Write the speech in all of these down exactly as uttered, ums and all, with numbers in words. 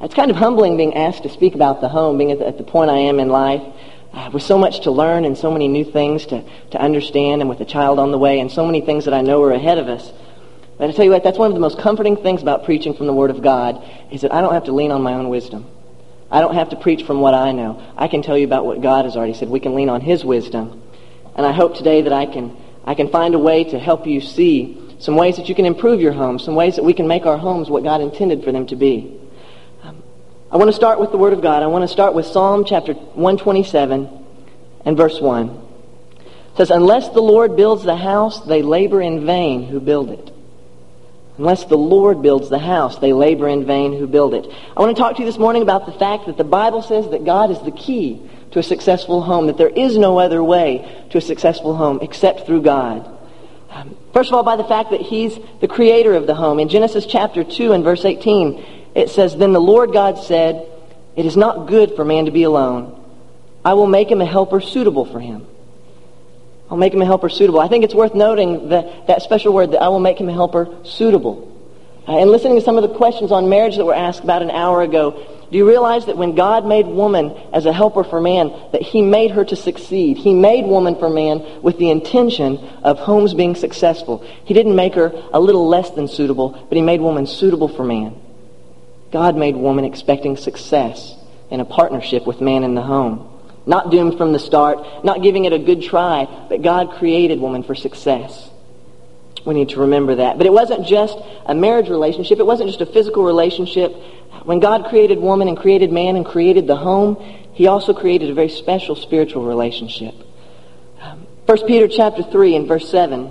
It's kind of humbling being asked to speak about the home, being at the, at the point I am in life, uh, with so much to learn and so many new things to, to understand, and with a child on the way and so many things that I know are ahead of us. But I tell you what, that's one of the most comforting things about preaching from the Word of God, is that I don't have to lean on my own wisdom. I don't have to preach from what I know. I can tell you about what God has already said. We can lean on His wisdom. And I hope today that I can I can find a way to help you see some ways that you can improve your home, some ways that we can make our homes what God intended for them to be. Um, I want to start with the Word of God. I want to start with Psalm chapter one twenty-seven and verse one. It says, "Unless the Lord builds the house, they labor in vain who build it." Unless the Lord builds the house, they labor in vain who build it. I want to talk to you this morning about the fact that the Bible says that God is the key to a successful home, that there is no other way to a successful home except through God. Um, first of all, by the fact that He's the creator of the home. In Genesis chapter two and verse eighteen, it says, "Then the Lord God said, 'It is not good for man to be alone. I will make him a helper suitable for him.'" I'll make him a helper suitable. I think it's worth noting that, that special word, that I will make him a helper suitable. Uh, and listening to some of the questions on marriage that were asked about an hour ago, do you realize that when God made woman as a helper for man, that He made her to succeed? He made woman for man with the intention of homes being successful. He didn't make her a little less than suitable, but He made woman suitable for man. God made woman expecting success in a partnership with man in the home. Not doomed from the start, not giving it a good try, but God created woman for success. We need to remember that. But it wasn't just a marriage relationship. It wasn't just a physical relationship. When God created woman and created man and created the home, He also created a very special spiritual relationship. First Peter chapter three and verse seven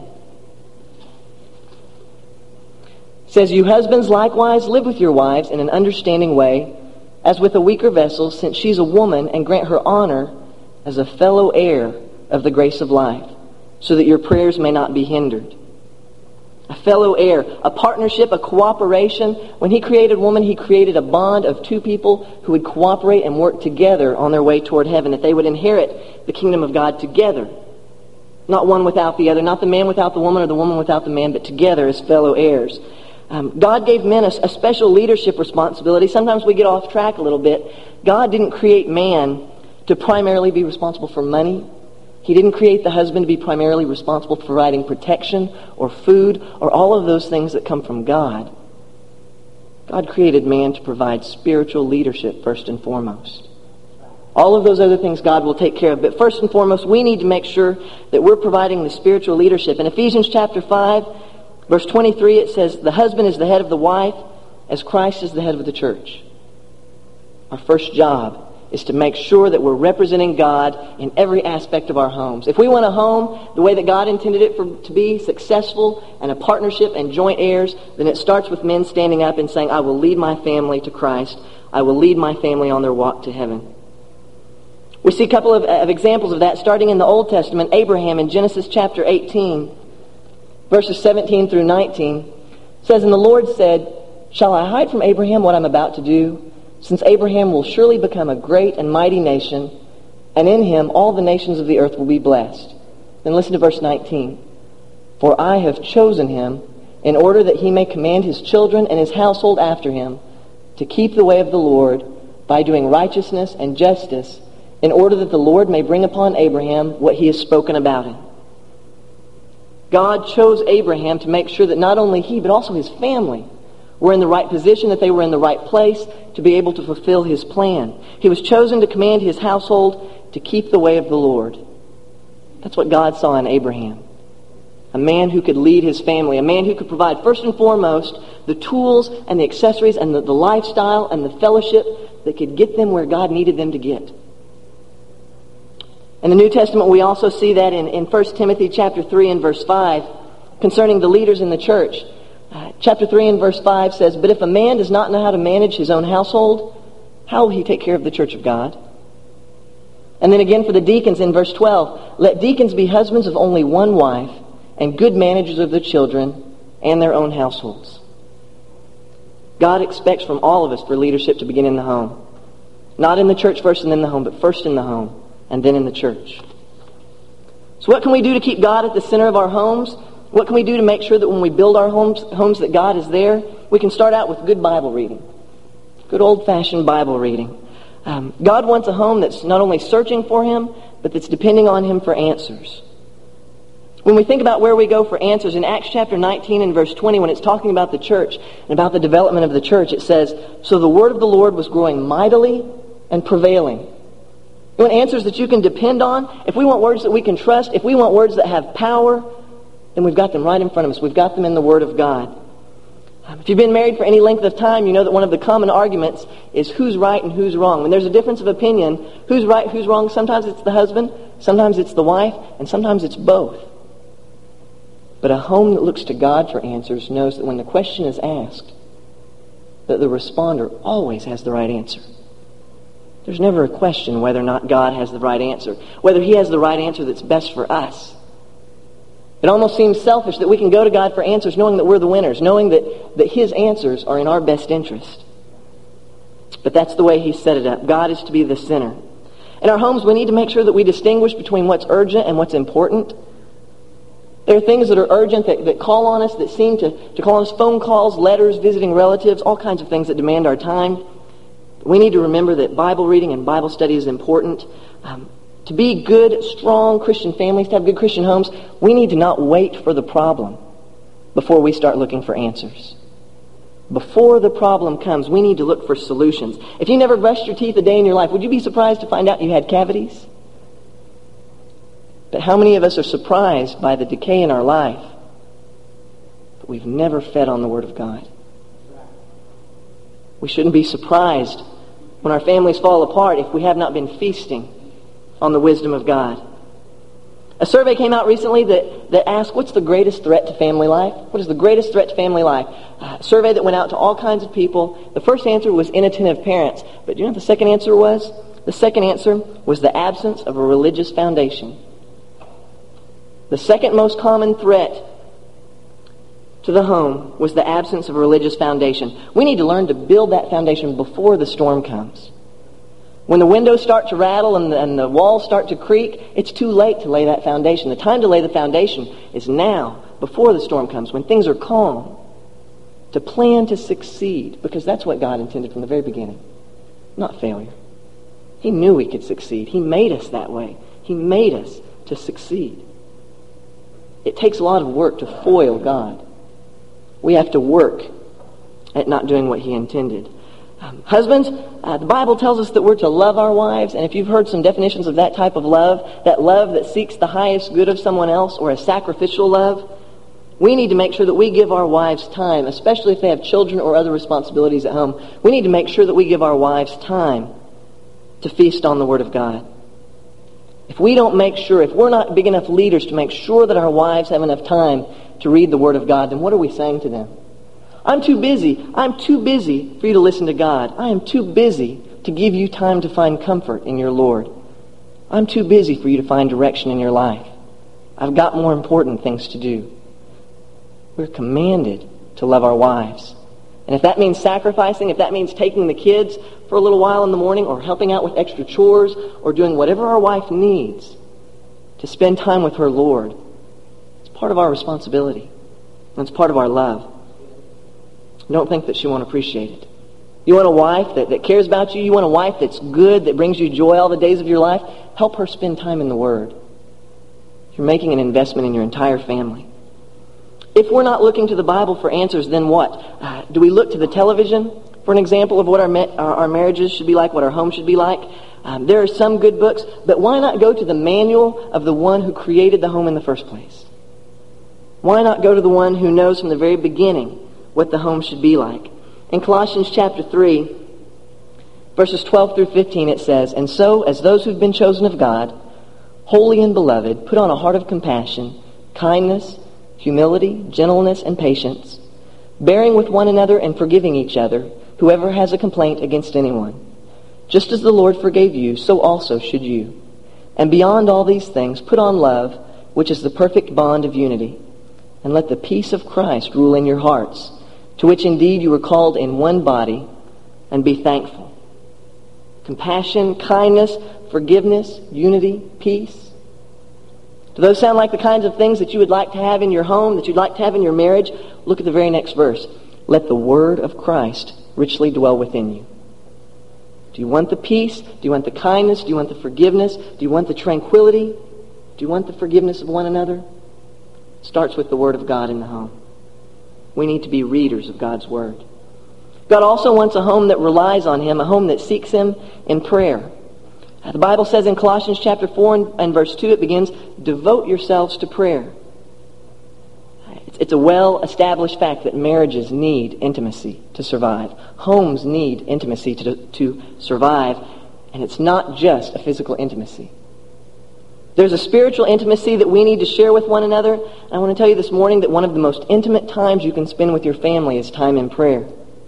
says, "You husbands likewise live with your wives in an understanding way, as with a weaker vessel, since she's a woman, and grant her honor as a fellow heir of the grace of life, so that your prayers may not be hindered." A fellow heir, a partnership, a cooperation. When He created woman, He created a bond of two people who would cooperate and work together on their way toward heaven, that they would inherit the kingdom of God together. Not one without the other, not the man without the woman or the woman without the man, but together as fellow heirs. Um, God gave men a, a special leadership responsibility. Sometimes we get off track a little bit. God didn't create man to primarily be responsible for money. He didn't create the husband to be primarily responsible for providing protection or food or all of those things that come from God. God created man to provide spiritual leadership first and foremost. All of those other things God will take care of. But first and foremost, we need to make sure that we're providing the spiritual leadership. In Ephesians chapter five, verse twenty-three, it says, "The husband is the head of the wife, as Christ is the head of the church." Our first job is to make sure that we're representing God in every aspect of our homes. If we want a home the way that God intended it for, to be successful and a partnership and joint heirs, then it starts with men standing up and saying, "I will lead my family to Christ. I will lead my family on their walk to heaven." We see a couple of, of examples of that starting in the Old Testament. Abraham in Genesis chapter eighteen, verses seventeen through nineteen, says, "And the Lord said, 'Shall I hide from Abraham what I'm about to do? Since Abraham will surely become a great and mighty nation, and in him all the nations of the earth will be blessed.'" Then listen to verse nineteen. "For I have chosen him in order that he may command his children and his household after him to keep the way of the Lord by doing righteousness and justice, in order that the Lord may bring upon Abraham what He has spoken about him." God chose Abraham to make sure that not only he, but also his family were in the right position, that they were in the right place to be able to fulfill His plan. He was chosen to command his household to keep the way of the Lord. That's what God saw in Abraham. A man who could lead his family, a man who could provide first and foremost the tools and the accessories and the, the lifestyle and the fellowship that could get them where God needed them to get. In the New Testament, we also see that in, in First Timothy chapter three and verse five concerning the leaders in the church. Uh, chapter three and verse five says, "But if a man does not know how to manage his own household, how will he take care of the church of God?" And then again for the deacons in verse twelve, "Let deacons be husbands of only one wife, and good managers of their children and their own households." God expects from all of us for leadership to begin in the home. Not in the church first and then the home, but first in the home and then in the church. So what can we do to keep God at the center of our homes? What can we do to make sure that when we build our homes, homes that God is there? We can start out with good Bible reading. Good old-fashioned Bible reading. Um, God wants a home that's not only searching for Him, but that's depending on Him for answers. When we think about where we go for answers, in Acts chapter nineteen and verse twenty, when it's talking about the church and about the development of the church, it says, "So the word of the Lord was growing mightily and prevailing." You want answers that you can depend on? If we want words that we can trust, if we want words that have power, then we've got them right in front of us. We've got them in the Word of God. If you've been married for any length of time, you know that one of the common arguments is who's right and who's wrong. When there's a difference of opinion, who's right, who's wrong, sometimes it's the husband, sometimes it's the wife, and sometimes it's both. But a home that looks to God for answers knows that when the question is asked, that the responder always has the right answer. There's never a question whether or not God has the right answer, whether He has the right answer that's best for us. It almost seems selfish that we can go to God for answers knowing that we're the winners, knowing that, that His answers are in our best interest. But that's the way He set it up. God is to be the center. In our homes, we need to make sure that we distinguish between what's urgent and what's important. There are things that are urgent that, that call on us, that seem to, to call on us, phone calls, letters, visiting relatives, all kinds of things that demand our time. We need to remember that Bible reading and Bible study is important. Um, To be good, strong Christian families, to have good Christian homes, we need to not wait for the problem before we start looking for answers. Before the problem comes, we need to look for solutions. If you never brushed your teeth a day in your life, would you be surprised to find out you had cavities? But how many of us are surprised by the decay in our life, but we've never fed on the Word of God? We shouldn't be surprised when our families fall apart if we have not been feasting on the wisdom of God. A survey came out recently that, that asked, what's the greatest threat to family life? What is the greatest threat to family life? A survey that went out to all kinds of people. The first answer was inattentive parents. But do you know what the second answer was? The second answer was the absence of a religious foundation. The second most common threat to the home was the absence of a religious foundation. We need to learn to build that foundation before the storm comes. When the windows start to rattle and the, and the walls start to creak, it's too late to lay that foundation. The time to lay the foundation is now, before the storm comes, when things are calm, to plan to succeed, because that's what God intended from the very beginning, not failure. He knew we could succeed. He made us that way. He made us to succeed. It takes a lot of work to foil God. We have to work at not doing what He intended. Um, husbands, uh, the Bible tells us that we're to love our wives, and if you've heard some definitions of that type of love, that love that seeks the highest good of someone else, or a sacrificial love, we need to make sure that we give our wives time, especially if they have children or other responsibilities at home. We need to make sure that we give our wives time to feast on the Word of God. If we don't make sure, if we're not big enough leaders to make sure that our wives have enough time to read the Word of God, then what are we saying to them? I'm too busy. I'm too busy for you to listen to God. I am too busy to give you time to find comfort in your Lord. I'm too busy for you to find direction in your life. I've got more important things to do. We're commanded to love our wives. And if that means sacrificing, if that means taking the kids for a little while in the morning, or helping out with extra chores, or doing whatever our wife needs to spend time with her Lord, it's part of our responsibility. And it's part of our love. Don't think that she won't appreciate it. You want a wife that, that cares about you? You want a wife that's good, that brings you joy all the days of your life? Help her spend time in the Word. You're making an investment in your entire family. If we're not looking to the Bible for answers, then what? Uh, do we look to the television for an example of what our, ma- our, our marriages should be like, what our home should be like? Um, there are some good books, but why not go to the manual of the one who created the home in the first place? Why not go to the one who knows from the very beginning what the home should be like? In Colossians chapter three, verses twelve through fifteen, it says, "And so, as those who've been chosen of God, holy and beloved, put on a heart of compassion, kindness, humility, gentleness, and patience, bearing with one another and forgiving each other, whoever has a complaint against anyone. Just as the Lord forgave you, so also should you. And beyond all these things, put on love, which is the perfect bond of unity. And let the peace of Christ rule in your hearts, to which indeed you were called in one body, and be thankful." Compassion, kindness, forgiveness, unity, peace. Do those sound like the kinds of things that you would like to have in your home, that you'd like to have in your marriage? Look at the very next verse. "Let the word of Christ richly dwell within you." Do you want the peace? Do you want the kindness? Do you want the forgiveness? Do you want the tranquility? Do you want the forgiveness of one another? It starts with the Word of God in the home. We need to be readers of God's Word. God also wants a home that relies on Him, a home that seeks Him in prayer. The Bible says in Colossians chapter four and, and verse two, it begins, devote yourselves to prayer. It's, it's a well-established fact that marriages need intimacy to survive. Homes need intimacy to, to survive. And it's not just a physical intimacy. There's a spiritual intimacy that we need to share with one another. And I want to tell you this morning that one of the most intimate times you can spend with your family is time in prayer.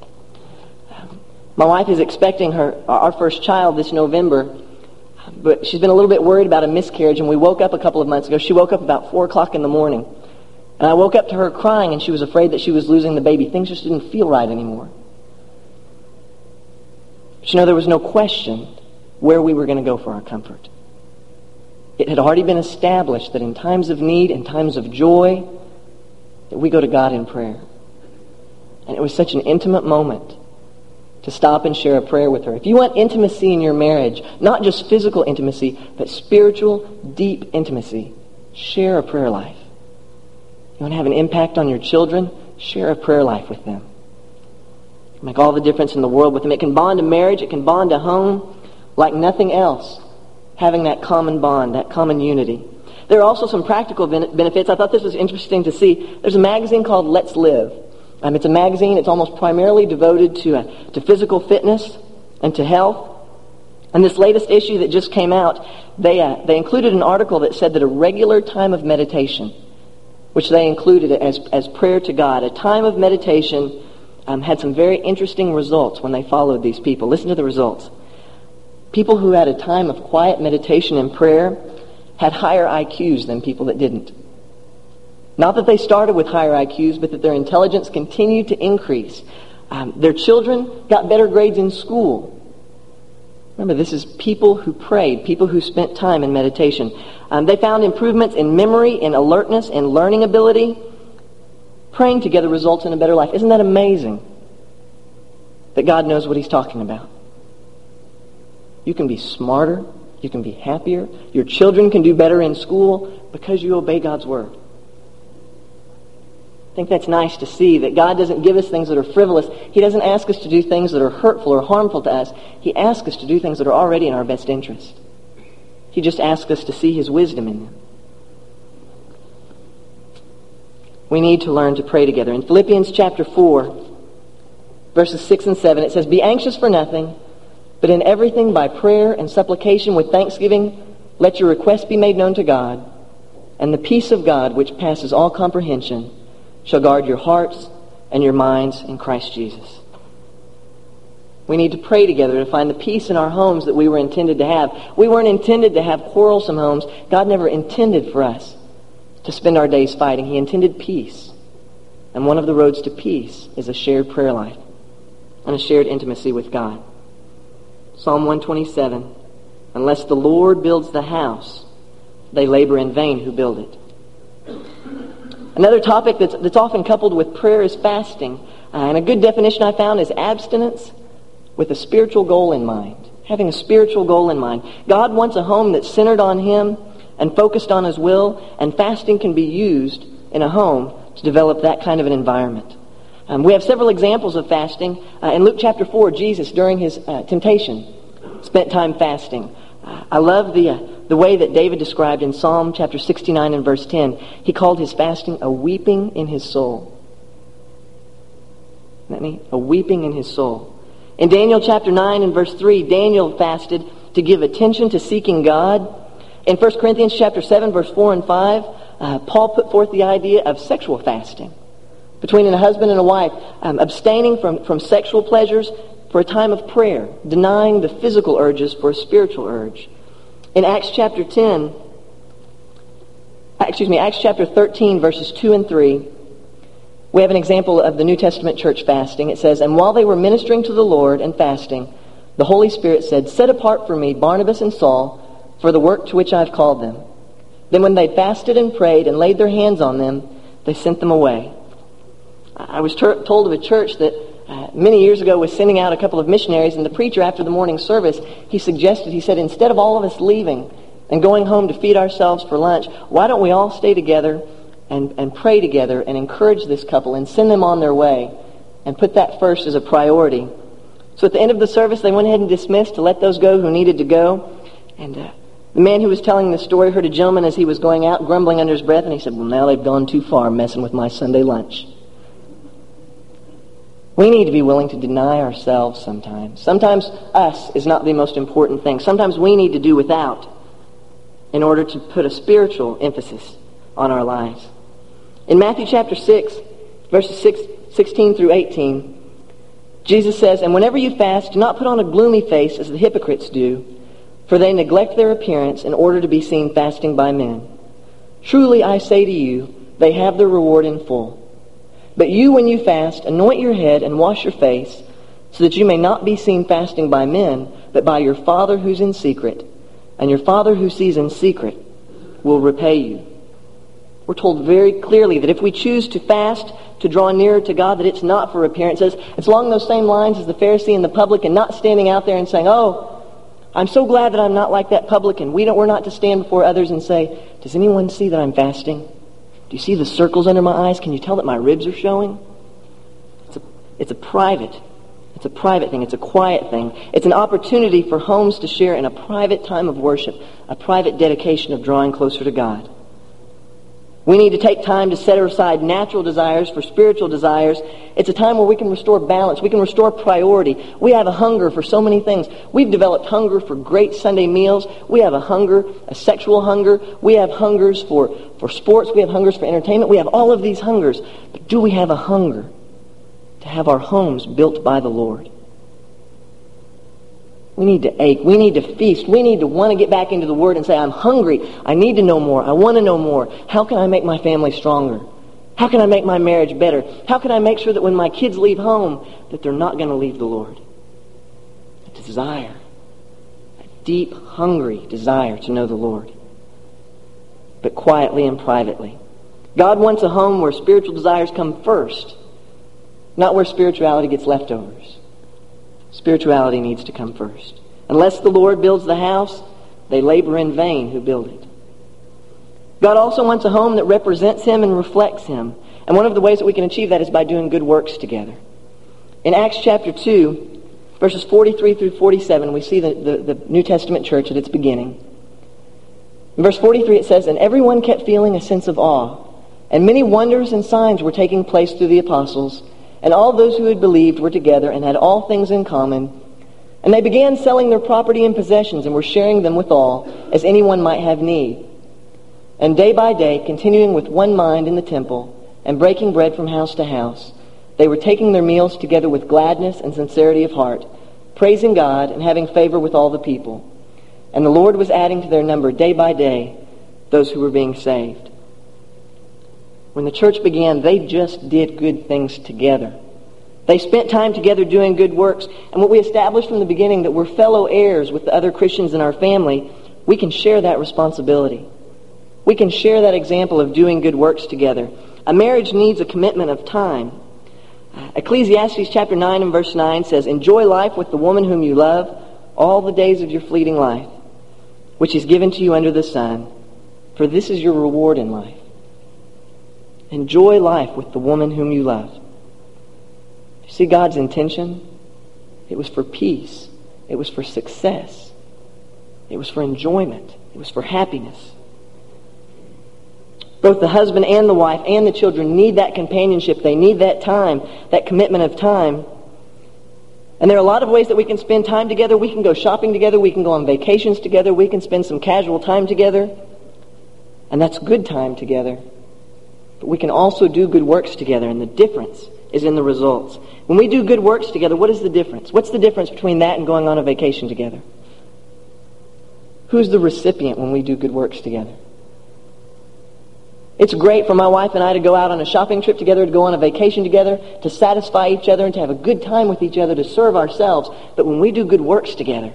My wife is expecting her our first child this November. But she's been a little bit worried about a miscarriage, and we woke up a couple of months ago. She woke up about four o'clock in the morning. And I woke up to her crying, and she was afraid that she was losing the baby. Things just didn't feel right anymore. But you know, there was no question where we were going to go for our comfort. It had already been established that in times of need, in times of joy, that we go to God in prayer. And it was such an intimate moment to stop and share a prayer with her. If you want intimacy in your marriage, not just physical intimacy, but spiritual, deep intimacy, share a prayer life. You want to have an impact on your children? Share a prayer life with them. Make all the difference in the world with them. It can bond a marriage, it can bond a home like nothing else, having that common bond, that common unity. There are also some practical benefits. I thought this was interesting to see. There's a magazine called Let's Live. Um, it's a magazine. It's almost primarily devoted to uh, to physical fitness and to health. And this latest issue that just came out, they uh, they included an article that said that a regular time of meditation, which they included as as prayer to God, a time of meditation, um, had some very interesting results when they followed these people. Listen to the results. People who had a time of quiet meditation and prayer had higher I Qs than people that didn't. Not that they started with higher I Qs, but that their intelligence continued to increase. Um, their children got better grades in school. Remember, this is people who prayed, people who spent time in meditation. Um, they found improvements in memory, in alertness, in learning ability. Praying together results in a better life. Isn't that amazing? That God knows what He's talking about. You can be smarter. You can be happier. Your children can do better in school because you obey God's Word. I think that's nice to see, that God doesn't give us things that are frivolous. He doesn't ask us to do things that are hurtful or harmful to us. He asks us to do things that are already in our best interest. He just asks us to see His wisdom in them. We need to learn to pray together. In Philippians chapter four, verses six and seven, it says, "Be anxious for nothing, but in everything by prayer and supplication with thanksgiving, let your requests be made known to God, and the peace of God, which passes all comprehension, shall guard your hearts and your minds in Christ Jesus." We need to pray together to find the peace in our homes that we were intended to have. We weren't intended to have quarrelsome homes. God never intended for us to spend our days fighting. He intended peace. And one of the roads to peace is a shared prayer life and a shared intimacy with God. Psalm one twenty-seven, "Unless the Lord builds the house, they labor in vain who build it." Another topic that's, that's often coupled with prayer is fasting. Uh, and a good definition I found is abstinence with a spiritual goal in mind. Having a spiritual goal in mind. God wants a home that's centered on Him and focused on His will, and fasting can be used in a home to develop that kind of an environment. Um, we have several examples of fasting. Uh, in Luke chapter four, Jesus, during His uh, temptation, spent time fasting. Uh, I love the... Uh, The way that David described in Psalm chapter sixty-nine and verse ten, he called his fasting a weeping in his soul. Isn't that neat? A weeping in his soul. In Daniel chapter nine and verse three, Daniel fasted to give attention to seeking God. In First Corinthians chapter seven, verse four and five, uh, Paul put forth the idea of sexual fasting between a husband and a wife, um, abstaining from, from sexual pleasures for a time of prayer, denying the physical urges for a spiritual urge. In Acts chapter ten, excuse me, Acts chapter thirteen, verses two and three, we have an example of the New Testament church fasting. It says, "And while they were ministering to the Lord and fasting, the Holy Spirit said, 'Set apart for me Barnabas and Saul for the work to which I have called them.' Then when they fasted and prayed and laid their hands on them, they sent them away." I was ter- told of a church that uh, many years ago was sending out a couple of missionaries, and the preacher after the morning service, he suggested, he said, instead of all of us leaving and going home to feed ourselves for lunch, why don't we all stay together and, and pray together and encourage this couple and send them on their way and put that first as a priority. So at the end of the service, they went ahead and dismissed to let those go who needed to go. And uh, the man who was telling the story heard a gentleman as he was going out grumbling under his breath, and he said, well, now they've gone too far messing with my Sunday lunch. We need to be willing to deny ourselves sometimes. Sometimes us is not the most important thing. Sometimes we need to do without in order to put a spiritual emphasis on our lives. In Matthew chapter six, verses six, sixteen through eighteen, Jesus says, and whenever you fast, do not put on a gloomy face as the hypocrites do, for they neglect their appearance in order to be seen fasting by men. Truly I say to you, they have their reward in full. But you, when you fast, anoint your head and wash your face, so that you may not be seen fasting by men, but by your Father who's in secret. And your Father who sees in secret will repay you. We're told very clearly that if we choose to fast, to draw nearer to God, that it's not for appearances. It's along those same lines as the Pharisee and the publican, not standing out there and saying, oh, I'm so glad that I'm not like that publican. We don't, we're not to stand before others and say, does anyone see that I'm fasting? Do you see the circles under my eyes? Can you tell that my ribs are showing? It's a, it's a private, it's a private thing. It's a quiet thing. It's an opportunity for homes to share in a private time of worship, a private dedication of drawing closer to God. We need to take time to set aside natural desires for spiritual desires. It's a time where we can restore balance. We can restore priority. We have a hunger for so many things. We've developed hunger for great Sunday meals. We have a hunger, a sexual hunger. We have hungers for, for sports. We have hungers for entertainment. We have all of these hungers. But do we have a hunger to have our homes built by the Lord? We need to ache. We need to feast. We need to want to get back into the Word and say, I'm hungry. I need to know more. I want to know more. How can I make my family stronger? How can I make my marriage better? How can I make sure that when my kids leave home, that they're not going to leave the Lord? A desire. A deep, hungry desire to know the Lord. But quietly and privately. God wants a home where spiritual desires come first, not where spirituality gets leftovers. Spirituality needs to come first. Unless the Lord builds the house, they labor in vain who build it. God also wants a home that represents Him and reflects Him. And one of the ways that we can achieve that is by doing good works together. In Acts chapter two, verses forty-three through forty-seven, we see the, the, the New Testament church at its beginning. In verse forty-three it says, and everyone kept feeling a sense of awe, and many wonders and signs were taking place through the apostles. And all those who had believed were together and had all things in common. And they began selling their property and possessions and were sharing them with all, as anyone might have need. And day by day, continuing with one mind in the temple, and breaking bread from house to house, they were taking their meals together with gladness and sincerity of heart, praising God and having favor with all the people. And the Lord was adding to their number day by day those who were being saved. When the church began, they just did good things together. They spent time together doing good works. And what we established from the beginning, that we're fellow heirs with the other Christians in our family, we can share that responsibility. We can share that example of doing good works together. A marriage needs a commitment of time. Ecclesiastes chapter nine and verse nine says, enjoy life with the woman whom you love all the days of your fleeting life, which is given to you under the sun, for this is your reward in life. Enjoy life with the woman whom you love. You see God's intention? It was for peace. It was for success. It was for enjoyment. It was for happiness. Both the husband and the wife and the children need that companionship. They need that time, that commitment of time. And there are a lot of ways that we can spend time together. We can go shopping together. We can go on vacations together. We can spend some casual time together. And that's good time together. But we can also do good works together, and the difference is in the results. When we do good works together, what is the difference? What's the difference between that and going on a vacation together? Who's the recipient when we do good works together? It's great for my wife and I to go out on a shopping trip together, to go on a vacation together, to satisfy each other and to have a good time with each other, to serve ourselves. But when we do good works together,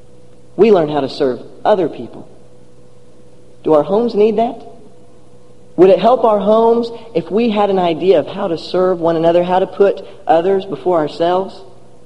we learn how to serve other people. Do our homes need that? Would it help our homes if we had an idea of how to serve one another, how to put others before ourselves?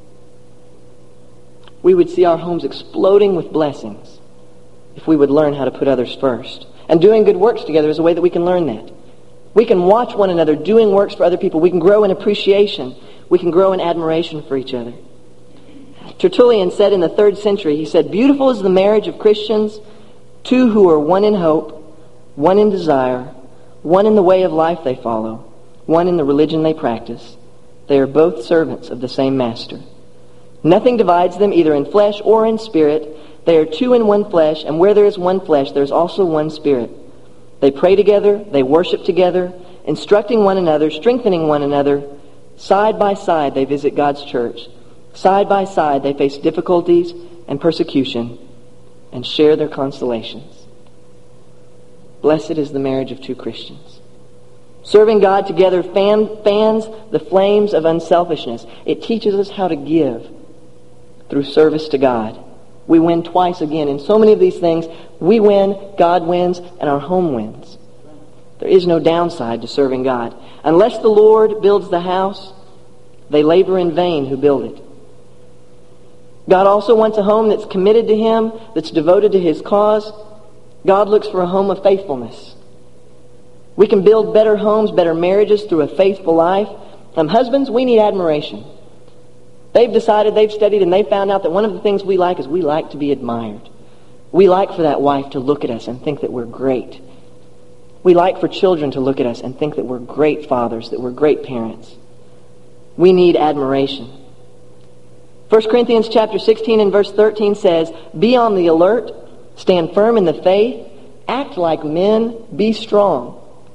We would see our homes exploding with blessings if we would learn how to put others first. And doing good works together is a way that we can learn that. We can watch one another doing works for other people. We can grow in appreciation. We can grow in admiration for each other. Tertullian said in the third century, he said, "Beautiful is the marriage of Christians, two who are one in hope, one in desire, one in the way of life they follow, one in the religion they practice. They are both servants of the same master. Nothing divides them either in flesh or in spirit. They are two in one flesh, and where there is one flesh, there is also one spirit. They pray together, they worship together, instructing one another, strengthening one another. Side by side they visit God's church. Side by side they face difficulties and persecution and share their consolations." Blessed is the marriage of two Christians. Serving God together fan, fans the flames of unselfishness. It teaches us how to give through service to God. We win twice again. In so many of these things, we win, God wins, and our home wins. There is no downside to serving God. Unless the Lord builds the house, they labor in vain who build it. God also wants a home that's committed to Him, that's devoted to His cause. God looks for a home of faithfulness. We can build better homes, better marriages through a faithful life. Um, husbands, we need admiration. They've decided, they've studied, and they've found out that one of the things we like is we like to be admired. We like for that wife to look at us and think that we're great. We like for children to look at us and think that we're great fathers, that we're great parents. We need admiration. First Corinthians chapter sixteen and verse thirteen says, "Be on the alert, stand firm in the faith, act like men, be strong."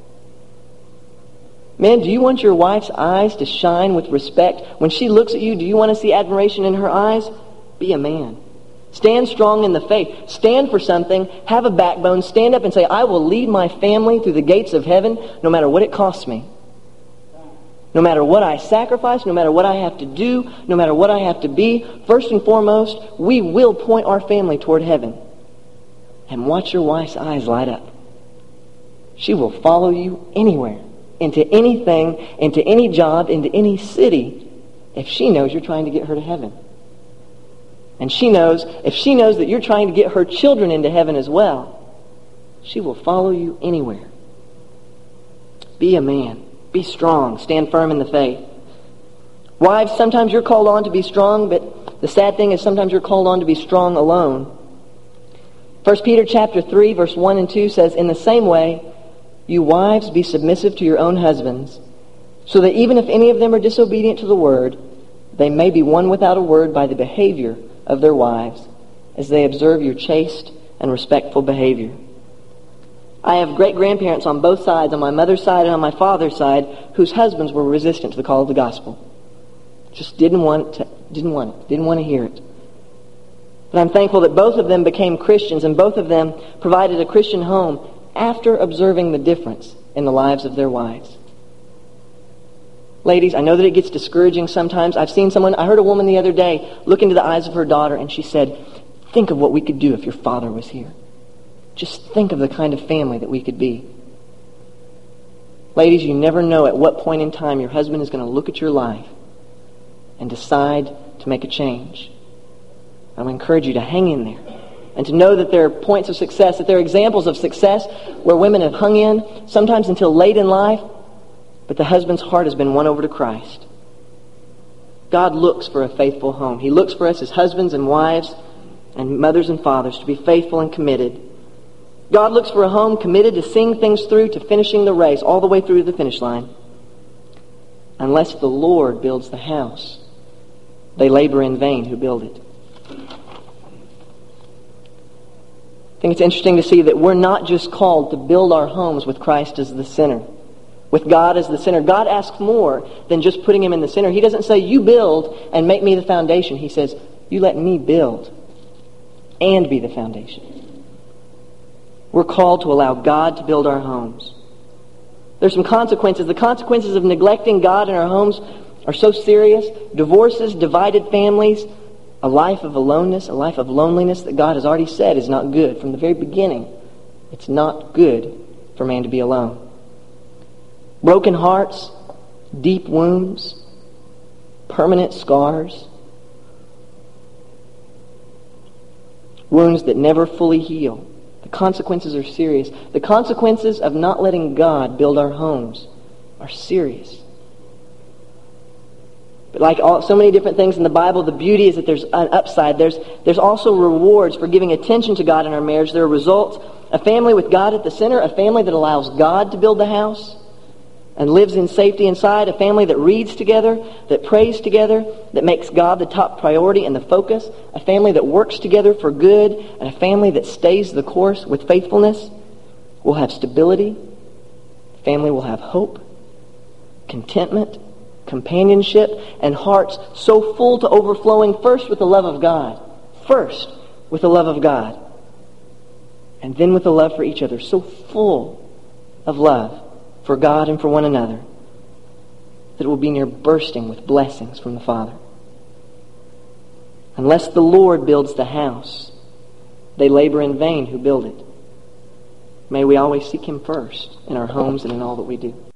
Men, do you want your wife's eyes to shine with respect? When she looks at you, do you want to see admiration in her eyes? Be a man. Stand strong in the faith. Stand for something. Have a backbone. Stand up and say, "I will lead my family through the gates of heaven no matter what it costs me. No matter what I sacrifice, no matter what I have to do, no matter what I have to be, first and foremost, we will point our family toward heaven." And watch your wife's eyes light up. She will follow you anywhere, into anything, into any job, into any city, if she knows you're trying to get her to heaven. And she knows, if she knows that you're trying to get her children into heaven as well, she will follow you anywhere. Be a man. Be strong. Stand firm in the faith. Wives, sometimes you're called on to be strong, but the sad thing is sometimes you're called on to be strong alone. First Peter chapter three, verse one and two says, "In the same way, you wives, be submissive to your own husbands, so that even if any of them are disobedient to the word, they may be won without a word by the behavior of their wives, as they observe your chaste and respectful behavior." I have great-grandparents on both sides, on my mother's side and on my father's side, whose husbands were resistant to the call of the gospel. Just didn't want to, didn't want it, didn't want to hear it. But I'm thankful that both of them became Christians, and both of them provided a Christian home after observing the difference in the lives of their wives. Ladies, I know that it gets discouraging sometimes. I've seen someone, I heard a woman the other day look into the eyes of her daughter, and she said, "Think of what we could do if your father was here. Just think of the kind of family that we could be." Ladies, you never know at what point in time your husband is going to look at your life and decide to make a change. I would encourage you to hang in there and to know that there are points of success, that there are examples of success where women have hung in, sometimes until late in life, but the husband's heart has been won over to Christ. God looks for a faithful home. He looks for us as husbands and wives and mothers and fathers to be faithful and committed. God looks for a home committed to seeing things through to finishing the race, all the way through to the finish line. Unless the Lord builds the house, they labor in vain who build it. I think it's interesting to see that we're not just called to build our homes with Christ as the center, with God as the center. God asks more than just putting Him in the center. He doesn't say, "You build and make me the foundation." He says, "You let me build and be the foundation." We're called to allow God to build our homes. There's some consequences. The consequences of neglecting God in our homes are so serious. Divorces, divided families, a life of aloneness, a life of loneliness that God has already said is not good. From the very beginning, it's not good for man to be alone. Broken hearts, deep wounds, permanent scars, wounds that never fully heal. The consequences are serious. The consequences of not letting God build our homes are serious. But like all, so many different things in the Bible, the beauty is that there's an upside. There's, there's also rewards for giving attention to God in our marriage. There are results. A family with God at the center, a family that allows God to build the house and lives in safety inside, a family that reads together, that prays together, that makes God the top priority and the focus, a family that works together for good, and a family that stays the course with faithfulness will have stability. The family will have hope, contentment, companionship, and hearts so full to overflowing, first with the love of God. First with the love of God. And then with the love for each other. So full of love for God and for one another that it will be near bursting with blessings from the Father. Unless the Lord builds the house, they labor in vain who build it. May we always seek Him first in our homes and in all that we do.